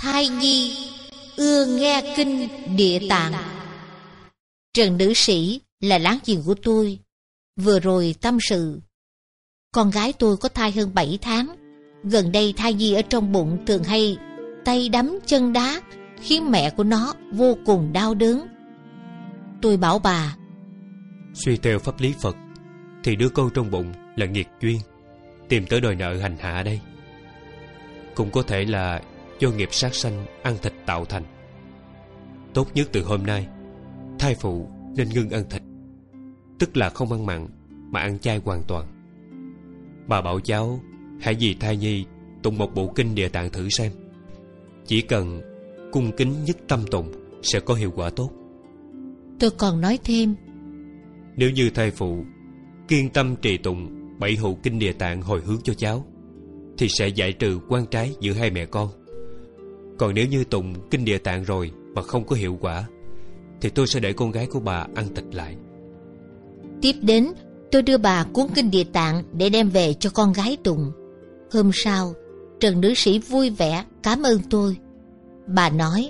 thai nhi ưa nghe kinh Địa Tạng. Trần nữ sĩ là láng giềng của tôi, vừa rồi tâm sự. Con gái tôi có thai hơn 7 tháng. Gần đây thai nhi ở trong bụng thường hay tay đấm chân đá, khiến mẹ của nó vô cùng đau đớn. Tôi bảo bà, suy theo pháp lý Phật thì đứa con trong bụng là nghiệt duyên, tìm tới đòi nợ hành hạ đây. Cũng có thể là do nghiệp sát sanh ăn thịt tạo thành. Tốt nhất từ hôm nay thai phụ nên ngưng ăn thịt, tức là không ăn mặn mà ăn chay hoàn toàn. Bà bảo cháu hãy vì thai nhi tụng một bộ kinh Địa Tạng thử xem. Chỉ cần cung kính nhất tâm tụng sẽ có hiệu quả tốt. Tôi còn nói thêm, nếu như thai phụ kiên tâm trì tụng 7 hữu kinh Địa Tạng hồi hướng cho cháu thì sẽ giải trừ oan trái giữa hai mẹ con. Còn nếu như tụng kinh Địa Tạng rồi mà không có hiệu quả thì tôi sẽ để con gái của bà ăn thịt lại. Tiếp đến tôi đưa bà cuốn kinh Địa Tạng để đem về cho con gái tụng. Hôm sau, Trần nữ sĩ vui vẻ cảm ơn tôi. Bà nói,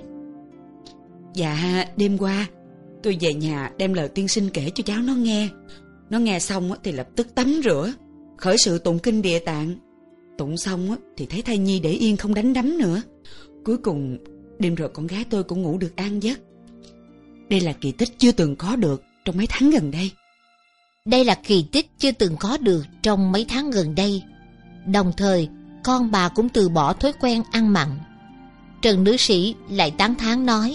dạ đêm qua tôi về nhà đem lời tiên sinh kể cho cháu nó nghe. Nó nghe xong thì lập tức tắm rửa, khởi sự tụng kinh Địa Tạng. Tụng xong thì thấy thai nhi để yên không đánh đấm nữa. Cuối cùng đêm rồi con gái tôi cũng ngủ được an giấc. Đây là kỳ tích chưa từng có được trong mấy tháng gần đây. Đây là kỳ tích chưa từng có được trong mấy tháng gần đây. Đồng thời, con bà cũng từ bỏ thói quen ăn mặn. Trần nữ sĩ lại tán thán nói,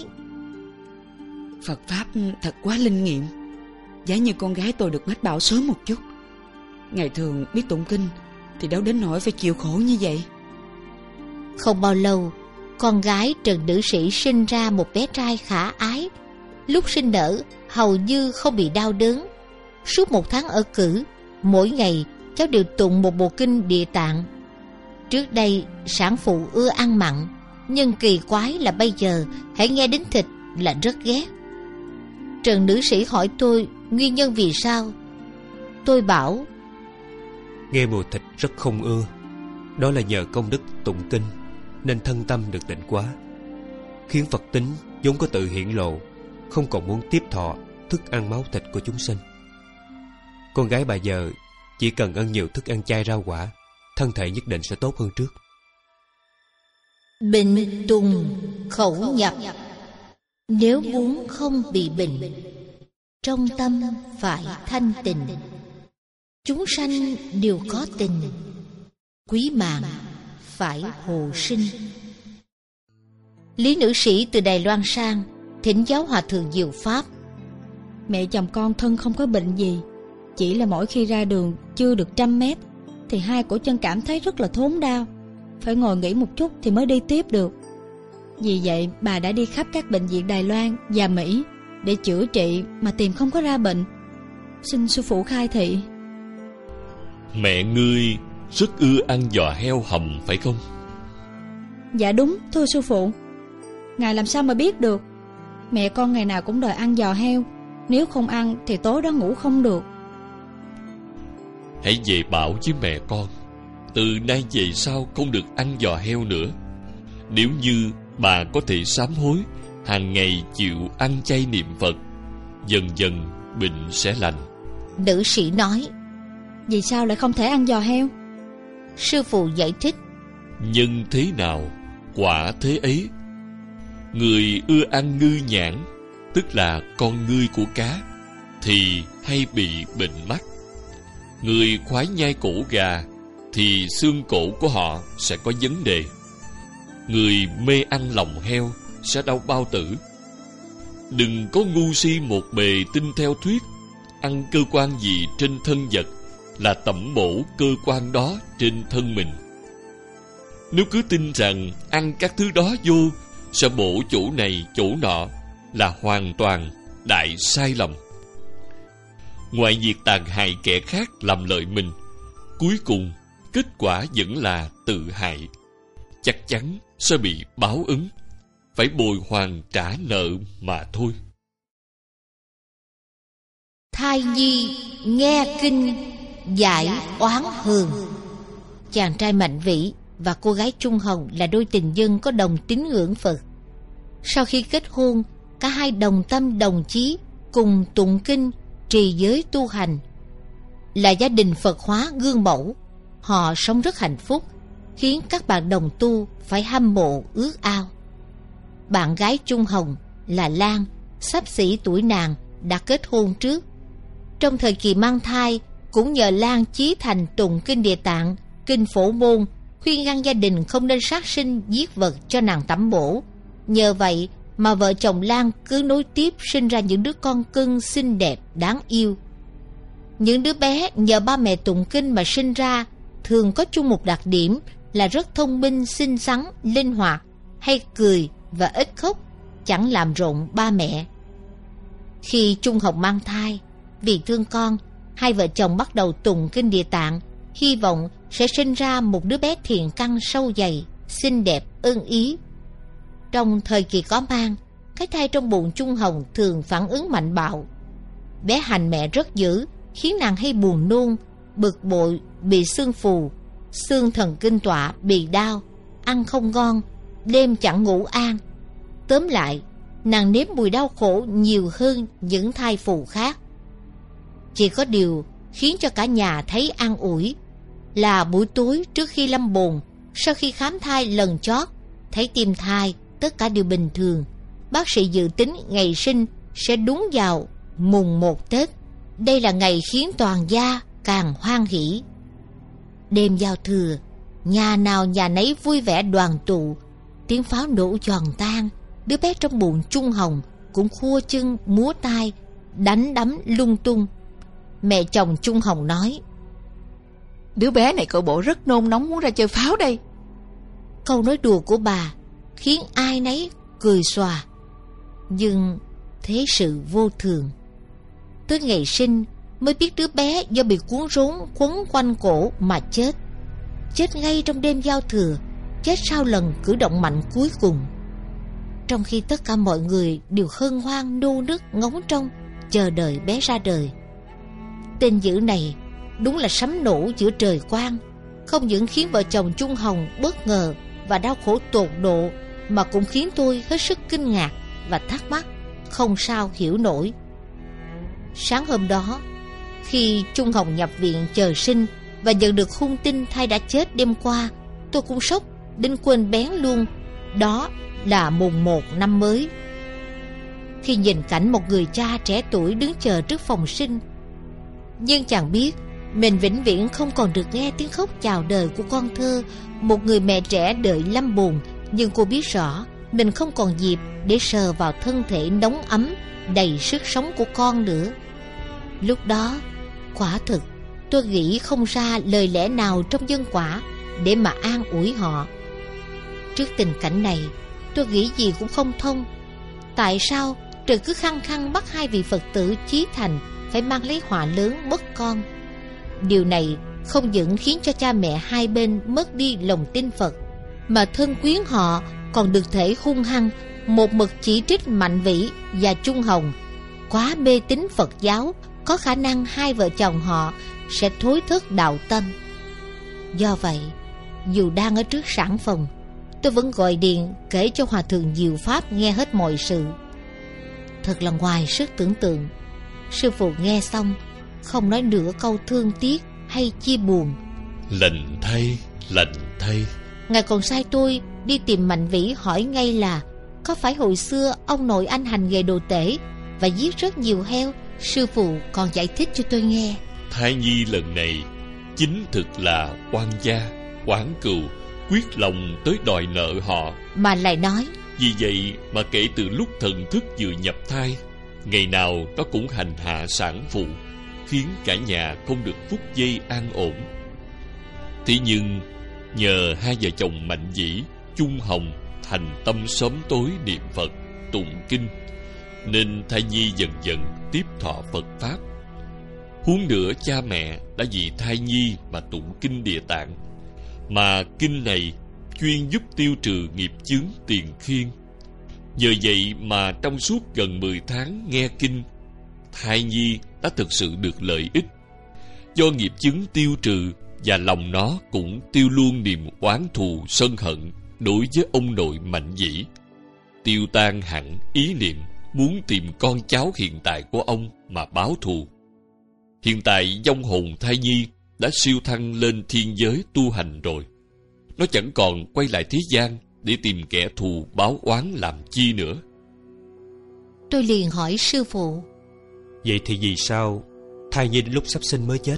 Phật Pháp thật quá linh nghiệm. Giá như con gái tôi được mách bảo sớm một chút. Ngày thường biết tụng kinh thì đâu đến nỗi phải chịu khổ như vậy. Không bao lâu, con gái Trần nữ sĩ sinh ra một bé trai khả ái. Lúc sinh nở hầu như không bị đau đớn. Suốt 1 tháng ở cữ, mỗi ngày cháu đều tụng một bộ kinh Địa Tạng. Trước đây sản phụ ưa ăn mặn, nhưng kỳ quái là bây giờ hãy nghe đến thịt là rất ghét. Trần nữ sĩ hỏi tôi nguyên nhân vì sao. Tôi bảo, nghe mùi thịt rất không ưa. Đó là nhờ công đức tụng kinh nên thân tâm được tịnh hóa, khiến Phật tính vốn có tự hiển lộ, không còn muốn tiếp thọ thức ăn máu thịt của chúng sinh. Con gái bà giờ chỉ cần ăn nhiều thức ăn chay rau quả, thân thể nhất định sẽ tốt hơn trước. Bệnh tùng khẩu nhập. Nếu muốn không bị bệnh, trong tâm phải thanh tịnh. Chúng sanh đều có tình, quý mạng phải hồ sinh. Lý nữ sĩ từ Đài Loan sang thỉnh giáo hòa thượng Diệu Pháp. Mẹ chồng con thân không có bệnh gì, chỉ là mỗi khi ra đường chưa được 100 mét thì hai cổ chân cảm thấy rất là thốn đau, phải ngồi nghỉ một chút thì mới đi tiếp được. Vì vậy bà đã đi khắp các bệnh viện Đài Loan và Mỹ để chữa trị mà tìm không có ra bệnh. Xin sư phụ khai thị. Mẹ ngươi rất ưa ăn giò heo hầm phải không? Dạ đúng, thưa sư phụ. Ngài làm sao mà biết được? Mẹ con ngày nào cũng đòi ăn giò heo, nếu không ăn thì tối đó ngủ không được. Hãy về bảo với mẹ con, từ nay về sau không được ăn giò heo nữa. Nếu như bà có thể sám hối, hàng ngày chịu ăn chay niệm Phật, dần dần bệnh sẽ lành. Nữ sĩ nói, vì sao lại không thể ăn giò heo? Sư phụ giải thích, nhân thế nào quả thế ấy. Người ưa ăn ngư nhãn, tức là con ngươi của cá, thì hay bị bệnh mắt. Người khoái nhai cổ gà thì xương cổ của họ sẽ có vấn đề. Người mê ăn lòng heo sẽ đau bao tử. Đừng có ngu si một bề tin theo thuyết ăn cơ quan gì trên thân vật là tẩm bổ cơ quan đó trên thân mình. Nếu cứ tin rằng ăn các thứ đó vô sẽ bổ chỗ này chỗ nọ là hoàn toàn đại sai lầm. Ngoài việc tàn hại kẻ khác làm lợi mình, cuối cùng kết quả vẫn là tự hại. Chắc chắn sẽ bị báo ứng, phải bồi hoàn trả nợ mà thôi. thai nhi nghe kinh giải oán hường. Chàng trai Mạnh Vĩ và cô gái Trung Hồng là đôi tình nhân có đồng tín ngưỡng Phật. Sau khi kết hôn, cả hai đồng tâm đồng chí cùng tụng kinh, trì giới tu hành. Là gia đình Phật hóa gương mẫu, họ sống rất hạnh phúc, khiến các bạn đồng tu phải hâm mộ ước ao. Bạn gái Trung Hồng là Lan, xấp xỉ tuổi nàng, đã kết hôn trước. Trong thời kỳ mang thai, cũng nhờ Lan chí thành tụng kinh Địa Tạng, kinh Phổ Môn, khuyên ngăn gia đình không nên sát sinh giết vật cho nàng tẩm bổ. Nhờ vậy mà vợ chồng Lan cứ nối tiếp sinh ra những đứa con cưng xinh đẹp đáng yêu. Những đứa bé nhờ ba mẹ tụng kinh mà sinh ra thường có chung một đặc điểm là rất thông minh, xinh xắn, linh hoạt, hay cười và ít khóc, chẳng làm rộn ba mẹ. Khi Trung Hồng mang thai, vì thương con, hai vợ chồng bắt đầu tụng kinh Địa Tạng, hy vọng sẽ sinh ra một đứa bé thiện căn sâu dày, xinh đẹp, ưng ý. Trong thời kỳ có mang, cái thai trong bụng Trung Hồng thường phản ứng mạnh bạo. Bé hành mẹ rất dữ, khiến nàng hay buồn nôn, bực bội, bị xương phù, xương thần kinh tọa, bị đau, ăn không ngon, đêm chẳng ngủ an. Tóm lại, nàng nếm mùi đau khổ nhiều hơn những thai phụ khác. Chỉ có điều khiến cho cả nhà thấy an ủi là buổi tối trước khi lâm bồn, sau khi khám thai lần chót, thấy tim thai tất cả đều bình thường. Bác sĩ dự tính ngày sinh sẽ đúng vào mùng 1 Tết. Đây là ngày khiến toàn gia càng hoan hỉ. Đêm giao thừa, nhà nào nhà nấy vui vẻ đoàn tụ, tiếng pháo nổ giòn tan. Đứa bé trong bụng Trung Hồng cũng khua chân múa tay, đánh đấm lung tung. Mẹ chồng Trung Hồng nói: "Đứa bé này cậu bộ rất nôn nóng muốn ra chơi pháo đây." Câu nói đùa của bà khiến ai nấy cười xòa. Nhưng thế sự vô thường. Tới ngày sinh mới biết đứa bé do bị cuốn rốn quấn quanh cổ mà chết. Chết ngay trong đêm giao thừa, chết sau lần cử động mạnh cuối cùng. Trong khi tất cả mọi người đều hân hoan nô nức ngóng trông chờ đợi bé ra đời. Tin dữ này đúng là sấm nổ giữa trời quang, không những khiến vợ chồng Trung Hồng bất ngờ và đau khổ tột độ, mà cũng khiến tôi hết sức kinh ngạc và thắc mắc không sao hiểu nổi. Sáng hôm đó, khi Trung Hồng nhập viện chờ sinh và nhận được hung tin thai đã chết đêm qua, tôi cũng sốc đến quên bén luôn. Đó là mùng 1 năm mới. Khi nhìn cảnh một người cha trẻ tuổi đứng chờ trước phòng sinh, nhưng chàng biết mình vĩnh viễn không còn được nghe tiếng khóc chào đời của con thơ. Một người mẹ trẻ đợi lâm bồn, nhưng cô biết rõ mình không còn dịp để sờ vào thân thể nóng ấm đầy sức sống của con nữa. Lúc đó, quả thực tôi nghĩ không ra lời lẽ nào trong nhân quả để mà an ủi họ. Trước tình cảnh này, tôi nghĩ gì cũng không thông. Tại sao trời cứ khăng khăng bắt hai vị Phật tử chí thành phải mang lấy họa lớn mất con? Điều này không những khiến cho cha mẹ hai bên mất đi lòng tin Phật, mà thân quyến họ còn được thể hung hăng một mực chỉ trích Mạnh Vĩ và Trung Hồng quá mê tín Phật giáo, có khả năng hai vợ chồng họ sẽ thối thất đạo tâm. Do vậy, dù đang ở trước sản phòng, tôi vẫn gọi điện kể cho Hòa thượng Diệu Pháp nghe hết mọi sự. Thật là ngoài sức tưởng tượng. Sư phụ nghe xong không nói nửa câu thương tiếc hay chia buồn. Lành thay, lành thay. Ngài còn sai tôi đi tìm Mạnh Vĩ hỏi ngay là có phải hồi xưa ông nội anh hành nghề đồ tể và giết rất nhiều heo. Sư phụ còn giải thích cho tôi nghe. Thai nhi lần này chính thực là oan gia, oán cừu, quyết lòng tới đòi nợ họ. Mà lại nói, vì vậy mà kể từ lúc thần thức vừa nhập thai, ngày nào nó cũng hành hạ sản phụ, khiến cả nhà không được phúc giây an ổn. Thế nhưng nhờ hai vợ chồng Mạnh Vĩ, Trung Hồng thành tâm sớm tối niệm Phật, tụng kinh, nên thai nhi dần dần tiếp thọ Phật pháp. Huống nữa cha mẹ đã vì thai nhi mà tụng kinh Địa Tạng, mà kinh này chuyên giúp tiêu trừ nghiệp chướng tiền khiên. Nhờ vậy mà trong suốt gần 10 tháng nghe kinh, thai nhi đã thực sự được lợi ích. Do nghiệp chướng tiêu trừ và lòng nó cũng tiêu luôn niềm oán thù sân hận đối với ông nội Mạnh Vĩ, tiêu tan hẳn ý niệm muốn tìm con cháu hiện tại của ông mà báo thù. Hiện tại vong hồn thai nhi đã siêu thăng lên thiên giới tu hành rồi. Nó chẳng còn quay lại thế gian để tìm kẻ thù báo oán làm chi nữa. Tôi liền hỏi sư phụ: Vậy thì vì sao thai nhi đến lúc sắp sinh mới chết?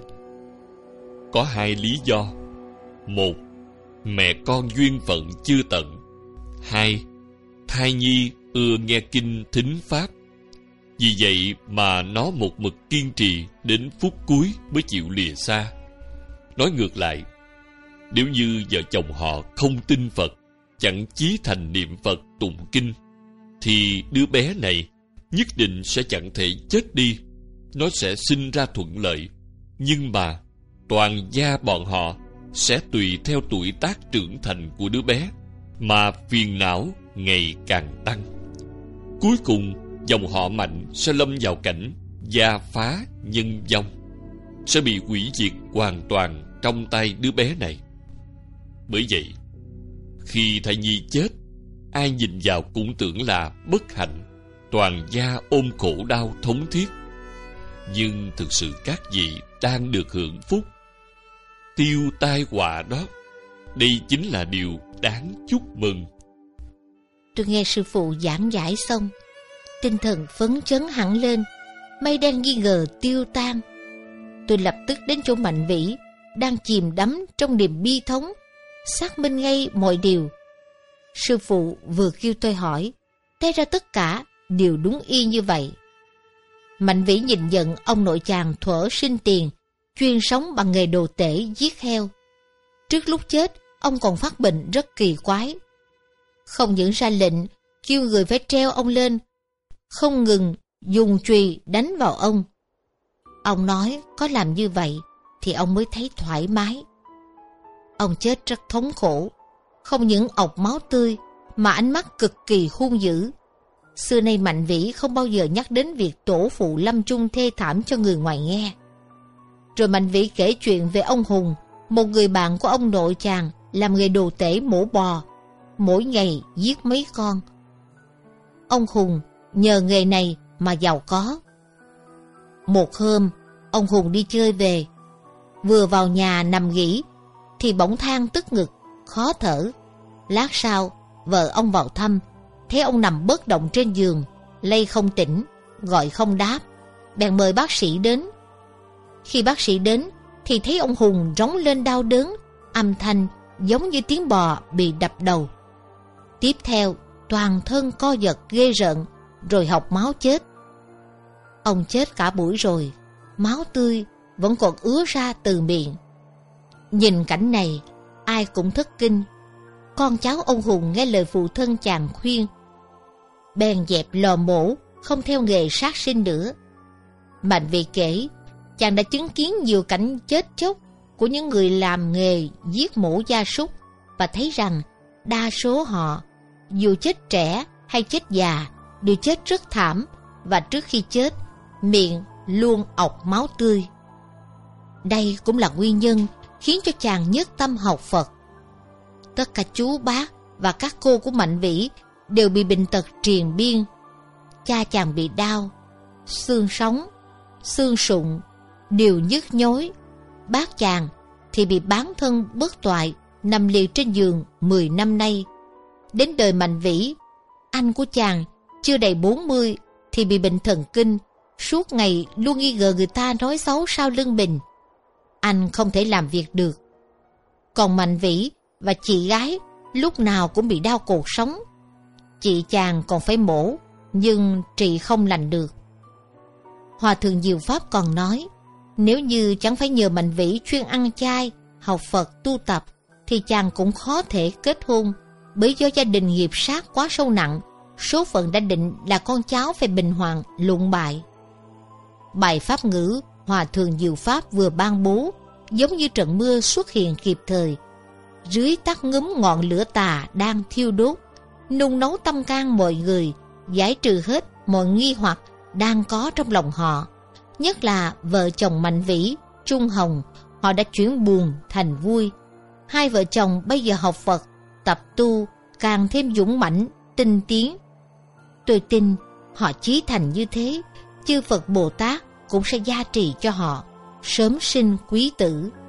Có hai lý do. Một, mẹ con duyên phận chưa tận. Hai, thai nhi ưa nghe kinh thính pháp. Vì vậy mà nó một mực kiên trì đến phút cuối mới chịu lìa xa. Nói ngược lại, nếu như vợ chồng họ không tin Phật, chẳng chí thành niệm Phật tụng kinh, thì đứa bé này nhất định sẽ chẳng thể chết đi. Nó sẽ sinh ra thuận lợi, nhưng mà toàn gia bọn họ sẽ tùy theo tuổi tác trưởng thành của đứa bé mà phiền não ngày càng tăng. Cuối cùng dòng họ Mạnh sẽ lâm vào cảnh gia phá nhân vong, sẽ bị hủy diệt hoàn toàn trong tay đứa bé này. Bởi vậy, khi thai nhi chết, ai nhìn vào cũng tưởng là bất hạnh, toàn gia ôm khổ đau thống thiết. Nhưng thực sự các vị đang được hưởng phúc, tiêu tai họa đó. Đây chính là điều đáng chúc mừng. Tôi nghe sư phụ giảng giải xong, tinh thần phấn chấn hẳn lên, mây đen nghi ngờ tiêu tan. Tôi lập tức đến chỗ Mạnh Vĩ đang chìm đắm trong niềm bi thống, xác minh ngay mọi điều. Sư phụ vừa kêu tôi hỏi, té ra tất cả đều đúng y như vậy. Mạnh Vĩ nhìn nhận ông nội chàng thuở sinh tiền, chuyên sống bằng nghề đồ tể giết heo. Trước lúc chết, ông còn phát bệnh rất kỳ quái. Không những ra lệnh kêu người phải treo ông lên, không ngừng dùng chùy đánh vào ông. Ông nói có làm như vậy thì ông mới thấy thoải mái. Ông chết rất thống khổ, không những ọc máu tươi mà ánh mắt cực kỳ hung dữ. Xưa nay Mạnh Vĩ không bao giờ nhắc đến việc tổ phụ lâm chung thê thảm cho người ngoài nghe. Rồi Mạnh Vĩ kể chuyện về ông Hùng, một người bạn của ông nội chàng làm nghề đồ tể mổ bò, mỗi ngày giết mấy con. Ông Hùng nhờ nghề này mà giàu có. Một hôm, ông Hùng đi chơi về, vừa vào nhà nằm nghỉ thì bỗng than tức ngực, khó thở. Lát sau, vợ ông vào thăm, thấy ông nằm bất động trên giường, lay không tỉnh, gọi không đáp, bèn mời bác sĩ đến. Khi bác sĩ đến thì thấy ông Hùng rống lên đau đớn, âm thanh giống như tiếng bò bị đập đầu. Tiếp theo, toàn thân co giật ghê rợn, rồi học máu chết. Ông chết cả buổi rồi, máu tươi vẫn còn ứa ra từ miệng. Nhìn cảnh này, ai cũng thất kinh. Con cháu ông Hùng nghe lời phụ thân chàng khuyên, bèn dẹp lò mổ, không theo nghề sát sinh nữa. Mạnh Vĩ kể, chàng đã chứng kiến nhiều cảnh chết chóc của những người làm nghề giết mổ gia súc, và thấy rằng đa số họ, dù chết trẻ hay chết già, đều chết rất thảm, và trước khi chết, miệng luôn ọc máu tươi. Đây cũng là nguyên nhân khiến cho chàng nhất tâm học Phật. Tất cả chú bác và các cô của Mạnh Vĩ đều bị bệnh tật triền biên. Cha chàng bị đau, xương sống, xương sụn đều nhức nhối. Bác chàng thì bị bán thân bất toại, nằm liệt trên giường 10 năm nay. Đến đời Mạnh Vĩ, anh của chàng chưa đầy 40 thì bị bệnh thần kinh, suốt ngày luôn nghi ngờ người ta nói xấu sau lưng mình. Anh không thể làm việc được. Còn Mạnh Vĩ và chị gái lúc nào cũng bị đau cột sống. Chị chàng còn phải mổ, nhưng trị không lành được. Hòa thượng Diệu Pháp còn nói, nếu như chẳng phải nhờ Mạnh Vĩ chuyên ăn chay, học Phật tu tập, thì chàng cũng khó thể kết hôn, bởi do gia đình nghiệp sát quá sâu nặng, số phận đã định là con cháu phải bình hoàng lụng bại. Bài pháp ngữ Hòa thượng Diệu Pháp vừa ban bố giống như trận mưa xuất hiện kịp thời, dưới tắt ngúm ngọn lửa tà đang thiêu đốt, nung nấu tâm can mọi người, giải trừ hết mọi nghi hoặc đang có trong lòng họ. Nhất là vợ chồng Mạnh Vĩ, Trung Hồng họ đã chuyển buồn thành vui. Hai vợ chồng bây giờ học Phật, tập tu, càng thêm dũng mãnh, tinh tiến. Tôi tin họ chí thành như thế, chư Phật Bồ Tát cũng sẽ gia trì cho họ, sớm sinh quý tử.